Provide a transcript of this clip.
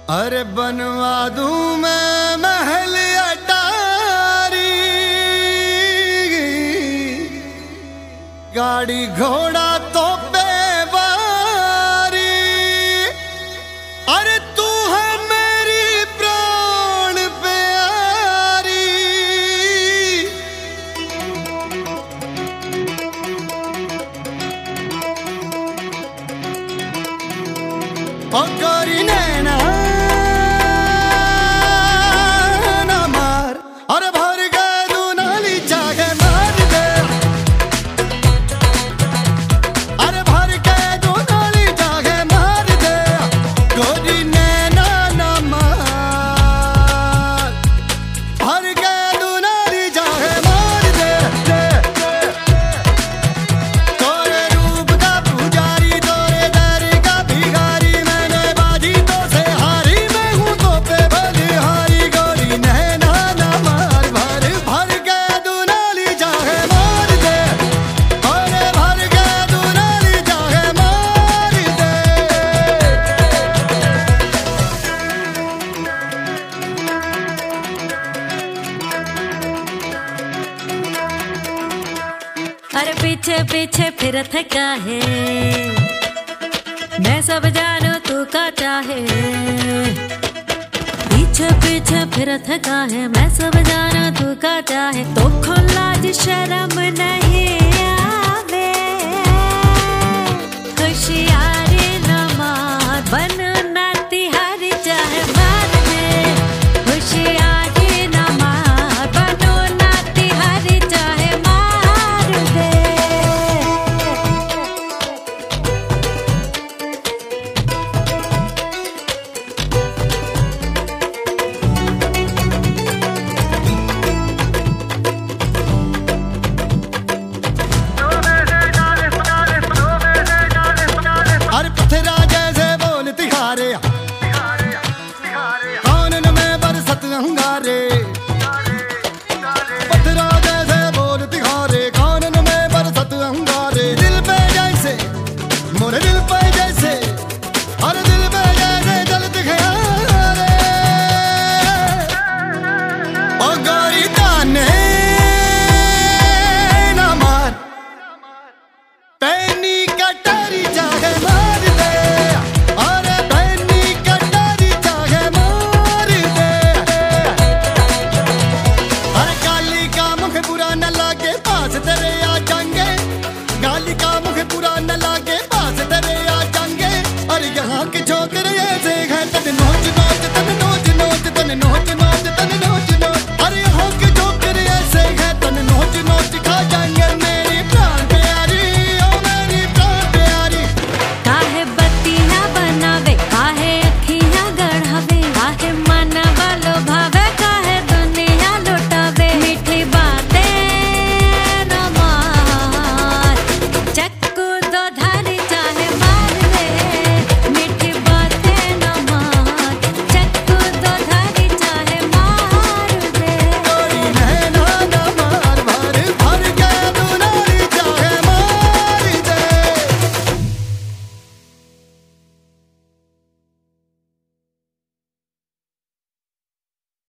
अरे बनवा दूं मैं महल अटारी, गाड़ी घोड़ा तो बेवारी। अरे तू है मेरी प्राण प्यारी, ओ गोरी नैना अरे पीछे पीछे फिरत काहे, मैं सब जानू तू का चाहे। पीछे पीछे फिरत काहे, मैं सब जानू तू का चाहे। तो लाज शर्म नहीं आवे, होशियारी न मार बन ना तिहारी चाहे मार दे। होशियारी न मार बनो ना तिहारी चाहे मार दे। अंगारे पत्थरा जैसे बोल तिहारे, कानन में बरसत अंगारे। दिल पे जैसे मोरे दिल पे जैसे, हर दिल पे जैसे जलत खयारे। ओ गोरी ताने ना मार, पैनी कटारी चाहे मार दे। अरे पैनी कटारी चाहे मार दे। अरे गाली का मुख बुरा न लागे, पास तेरे आ जाएंगे। गाली का मुख बुरा न लागे, पास तेरे आ जाएंगे। अरे यहाँ के छोकरे ऐसे हैं, तन नोच नोच तन नोच नोच तन नोच नोच।